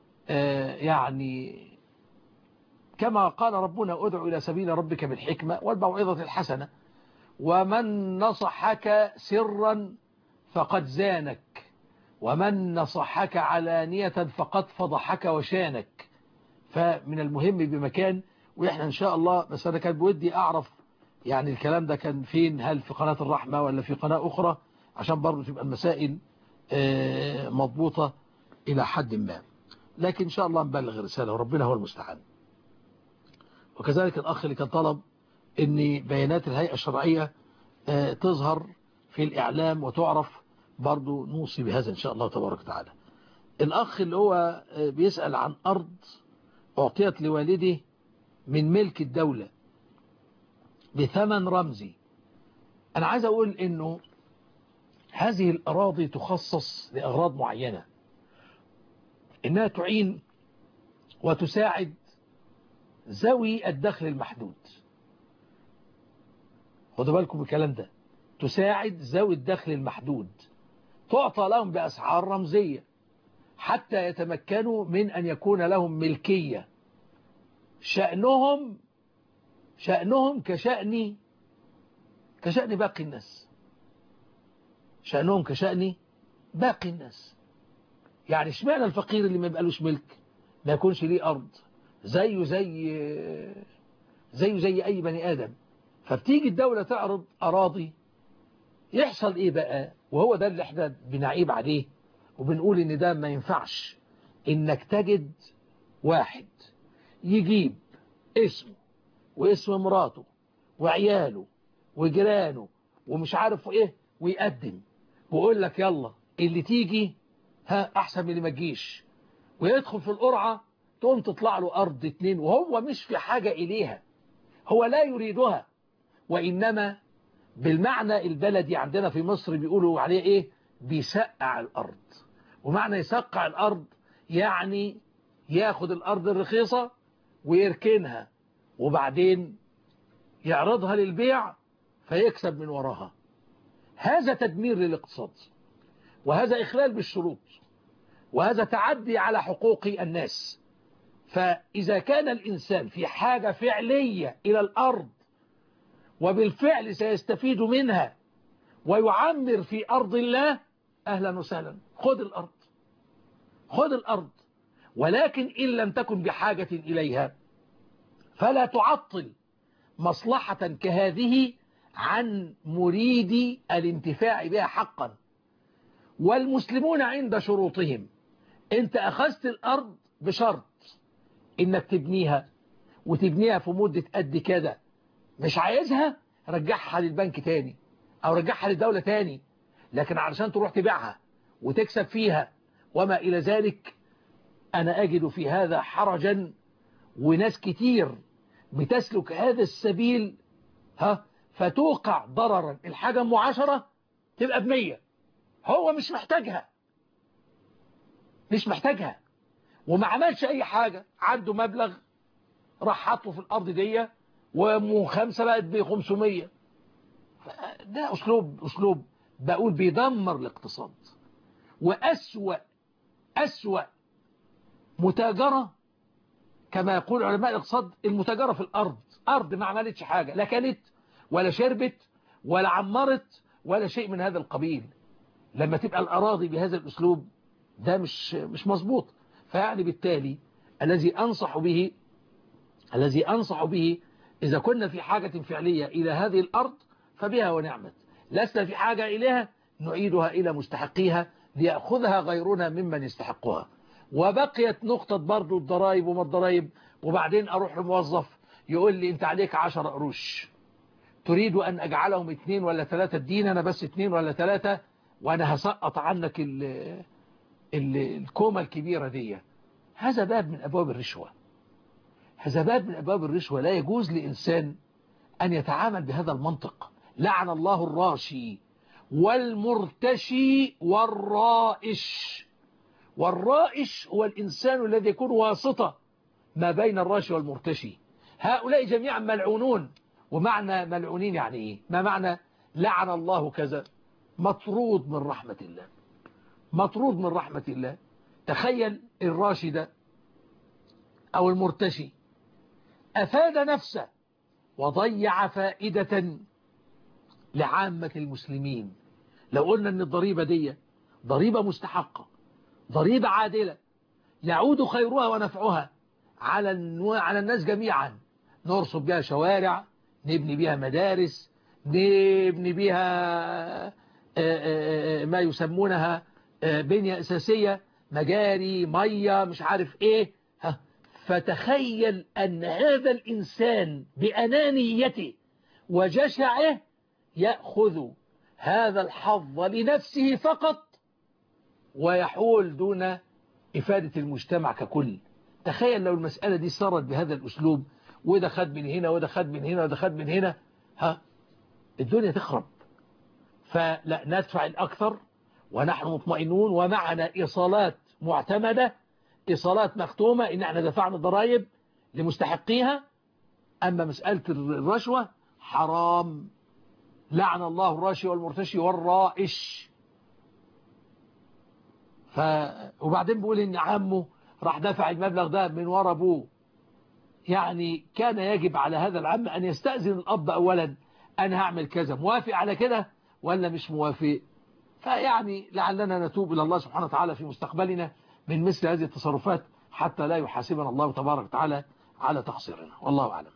Speaker 2: يعني كما قال ربنا ادعو إلى سبيل ربك بالحكمة والموعظة الحسنة، ومن نصحك سرا فقد زانك، ومن نصحك علانية فقد فضحك وشانك. فمن المهم بمكان، وإحنا إن شاء الله، بس أنا كان بودي أعرف يعني الكلام ده كان فين، هل في قناة الرحمة ولا في قناة أخرى، عشان برضو تبقى المسائل مضبوطة إلى حد ما. لكن إن شاء الله نبلغ رسالة وربنا هو المستعان. وكذلك الأخ اللي كان طلب أن بيانات الهيئة الشرعية تظهر في الإعلام وتعرف، برضو نوصي بهذا إن شاء الله تبارك وتعالى. الأخ اللي هو بيسأل عن أرض أعطيت لوالده من ملك الدولة بثمن رمزي، أنا عايز أقول إنه هذه الأراضي تخصص لأغراض معينة، إنها تعين وتساعد ذوي الدخل المحدود. خدوا بالكم الكلام ده، تساعد ذوي الدخل المحدود، تعطى لهم بأسعار رمزية حتى يتمكنوا من أن يكون لهم ملكية. شأنهم شأنهم كشأن كشأن باقي الناس، شأنهم كشأن باقي الناس. يعني اشمعنى الفقير اللي ما يبقالوش ملك ما يكونش ليه أرض زيه زي زيه زي أي بني آدم؟ فبتيجي الدولة تعرض أراضي، يحصل إيه بقى؟ وهو ده اللي احنا بنعيب عليه وبنقول إن ده ما ينفعش، إنك تجد واحد يجيب اسمه واسم مراته وعياله وجيرانه ومش عارف ايه ويقدم ويقول لك يلا اللي تيجي ها احسن من اللي ما تجيش، ويدخل في القرعة تقوم تطلع له ارض اتنين وهو مش في حاجة اليها، هو لا يريدها، وانما بالمعنى البلدي عندنا في مصر بيقولوا عليه ايه، بيسقع الارض. ومعنى يسقع الارض يعني ياخد الارض الرخيصة ويركنها وبعدين يعرضها للبيع فيكسب من وراها. هذا تدمير للاقتصاد، وهذا إخلال بالشروط، وهذا تعدي على حقوق الناس. فإذا كان الإنسان في حاجة فعلية إلى الأرض وبالفعل سيستفيد منها ويعمر في أرض الله، أهلا وسهلا، خذ الأرض خذ الأرض. ولكن إن لم تكن بحاجة إليها فلا تعطل مصلحة كهذه عن مريدي الانتفاع بها حقا. والمسلمون عند شروطهم، انت أخذت الأرض بشرط انك تبنيها وتبنيها في مدة قد كده، مش عايزها رجعها للبنك تاني او رجعها للدولة تاني، لكن علشان تروح تبيعها وتكسب فيها وما إلى ذلك. أنا أجد في هذا حرجا، وناس كتير بتسلك هذا السبيل ها فتوقع ضررا. الحاجة ام عشرة تبقى بمية، هو مش محتاجها مش محتاجها وما عملش أي حاجة، عنده مبلغ راح حطه في الأرض دي وام خمسة بقت ب خمسمية. ده أسلوب أسلوب بقول بيدمر الاقتصاد. وأسوأ أسوأ متاجرة كما يقول علماء الاقتصاد المتاجرة في الأرض. أرض ما عملتش حاجة، لا كلت ولا شربت ولا عمرت ولا شيء من هذا القبيل. لما تبقى الأراضي بهذا الأسلوب ده مش مش مظبوط. فيعني بالتالي الذي أنصح به الذي أنصح به إذا كنا في حاجة فعلية إلى هذه الأرض فبها ونعمت، لسنا في حاجة إليها نعيدها إلى مستحقيها ليأخذها غيرنا ممن يستحقها. وبقيت نقطة برضو الضرائب وما الضرائب، وبعدين أروح لموظف يقول لي أنت عليك عشر قروش، تريد أن أجعلهم اتنين ولا ثلاثة، الدين أنا بس اتنين ولا ثلاثة وأنا هسقط عنك ال ال الكومة الكبيرة دي. هذا باب من أبواب الرشوة، هذا باب من أبواب الرشوة. لا يجوز لإنسان أن يتعامل بهذا المنطق. لعن الله الراشي والمرتشي والرائش. والرائش هو الإنسان الذي يكون واسطة ما بين الراشي والمرتشي. هؤلاء جميعا ملعونون. ومعنى ملعونين يعني إيه؟ ما معنى لعن الله كذا؟ مطرود من رحمة الله، مطرود من رحمة الله. تخيل الراشي ده أو المرتشي أفاد نفسه وضيع فائدة لعامة المسلمين. لو قلنا أن الضريبة دي ضريبة مستحقة، ضريبة عادلة، يعود خيرها ونفعها على على الناس جميعا، نرصب بها شوارع، نبني بها مدارس، نبني بها ما يسمونها بنية أساسية، مجاري، مية، مش عارف إيه. فتخيل أن هذا الإنسان بأنانيته وجشعه يأخذ هذا الحظ لنفسه فقط ويحول دون إفادة المجتمع ككل. تخيل لو المسألة دي صارت بهذا الأسلوب، وده خد من هنا وده خد من هنا وده خد من هنا، ها الدنيا تخرب. فلا ندفع الأكثر ونحن مطمئنون، ومعنا إيصالات معتمدة، إيصالات مختومة إن احنا دفعنا الضرائب لمستحقيها. أما مسألة الرشوة حرام. لعن الله الراشي والمرتشي والرائش. ف... وبعدين بيقول إن عمه راح دفع المبلغ ده من ورا أبوه. يعني كان يجب على هذا العم أن يستأذن الأب أولا، أنا هعمل كذا، موافق على كده ولا مش موافق. فيعني لعلنا نتوب إلى الله سبحانه وتعالى في مستقبلنا من مثل هذه التصرفات حتى لا يحاسبنا الله تبارك وتعالى على تقصيرنا، والله أعلم.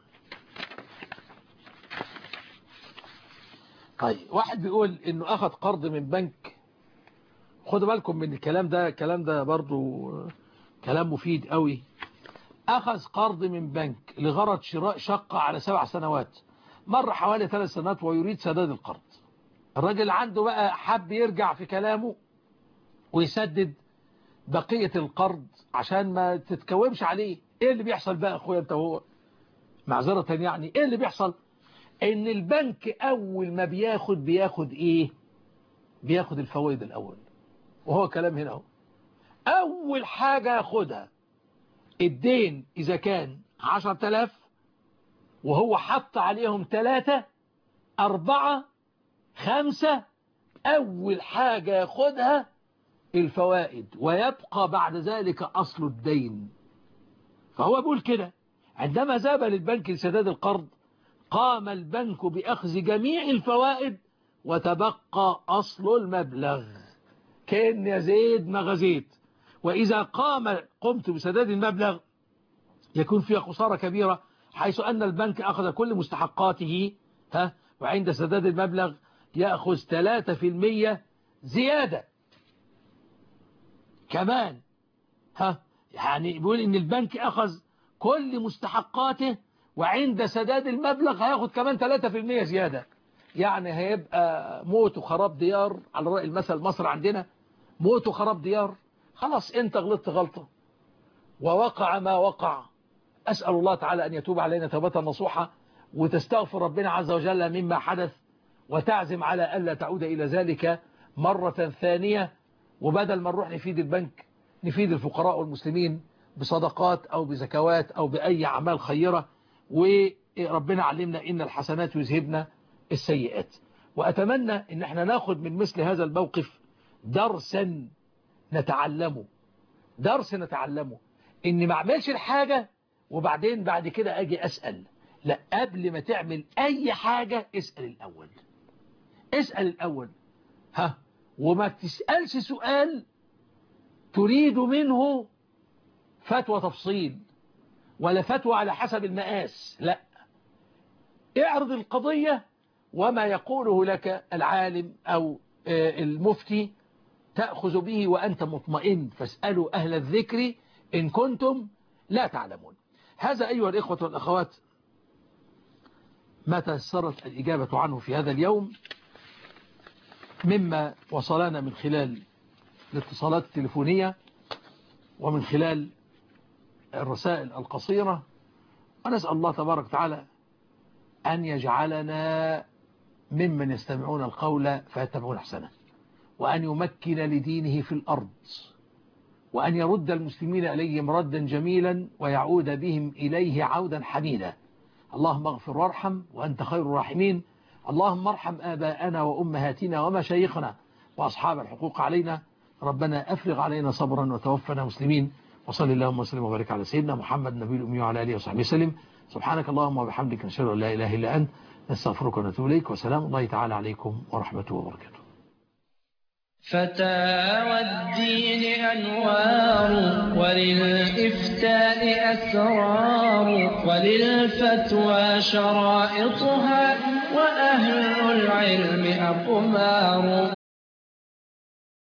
Speaker 2: طيب واحد بيقول إنه أخذ قرض من بنك. خدوا بالكم من الكلام ده، الكلام ده برضو كلام مفيد قوي. أخذ قرض من بنك لغرض شراء شقة على سبع سنوات، مر حوالي ثلاث سنوات ويريد سداد القرض. الراجل عنده بقى حب يرجع في كلامه ويسدد بقية القرض عشان ما تتكومش عليه. ايه اللي بيحصل بقى اخويا انت هو معذرة يعني؟ ايه اللي بيحصل؟ ان البنك اول ما بياخد بياخد ايه؟ بياخد الفوائد الاول. وهو كلام هنا اهو. اول حاجة ياخدها الدين اذا كان عشرة آلاف وهو حط عليهم ثلاثة أربعة خمسة، أول حاجة ياخدها الفوائد، ويبقى بعد ذلك أصل الدين. فهو بيقول كده: عندما ذهب للبنك لسداد القرض قام البنك بأخذ جميع الفوائد وتبقى أصل المبلغ. كأن يا زيد ما غزيت. وإذا قام قمت بسداد المبلغ يكون فيها خسارة كبيرة، حيث أن البنك أخذ كل مستحقاته ها وعند سداد المبلغ يأخذ ثلاثة في المية زيادة كمان. ها يعني بيقول إن البنك أخذ كل مستحقاته وعند سداد المبلغ هياخد كمان ثلاثة في المية زيادة. يعني هيبقى موت وخراب ديار على رأي المثل مصر عندنا، موت وخراب ديار. خلاص انت غلطت غلطة ووقع ما وقع. أسأل الله تعالى أن يتوب علينا توبة نصوحة وتستغفر ربنا عز وجل مما حدث وتعزم على ألا تعود إلى ذلك مرة ثانية. وبدل ما نروح نفيد البنك نفيد الفقراء والمسلمين بصدقات أو بزكوات أو بأي أعمال خيرة. وربنا علمنا إن الحسنات يذهبن السيئات. وأتمنى إن احنا ناخد من مثل هذا الموقف درسا نتعلمه، درس نتعلمه إني ما اعملش الحاجة وبعدين بعد كده أجي أسأل. لا، قبل ما تعمل أي حاجة اسأل الأول، اسأل الأول. ها وما تسألش سؤال تريد منه فتوى تفصيل ولا فتوى على حسب المقاس. لا، اعرض القضية وما يقوله لك العالم أو المفتي تأخذ به وأنت مطمئن. فاسألوا أهل الذكر إن كنتم لا تعلمون. هذا أيها الإخوة والأخوات ما تيسرت الإجابة عنه في هذا اليوم مما وصلنا من خلال الاتصالات التليفونية ومن خلال الرسائل القصيرة. ونسأل الله تبارك وتعالى أن يجعلنا ممن يستمعون القول فيتبعون أحسنه، وأن يمكن لدينه في الأرض، وأن يرد المسلمين إليهم ردا جميلا ويعود بهم إليه عودا حميدا. اللهم اغفر وارحم وأنت خير الراحمين. اللهم ارحم آباءنا وأمهاتنا ومشايخنا وأصحاب الحقوق علينا. ربنا أفرغ علينا صبرا وتوفنا مسلمين. وصل اللهم وسلم وبارك على سيدنا محمد النبي الأمي وعلى آله وصحبه وسلم. سبحانك اللهم وبحمدك نشهد أن لا إله إلا أنت نستغفرك ونتوب إليك. وسلام الله تعالى عليكم ورحمته وبركاته.
Speaker 1: فتاوى الدين أنوار وللإفتاء أسرار وللفتوى شرائطها وأهل العلم أقمار.